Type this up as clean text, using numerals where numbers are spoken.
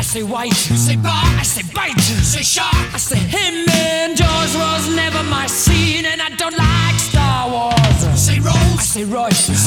say white, say bar, I say bite, say shark, I say him and Jaws was never my scene, and I don't like Star Wars. say I rose, say Royce,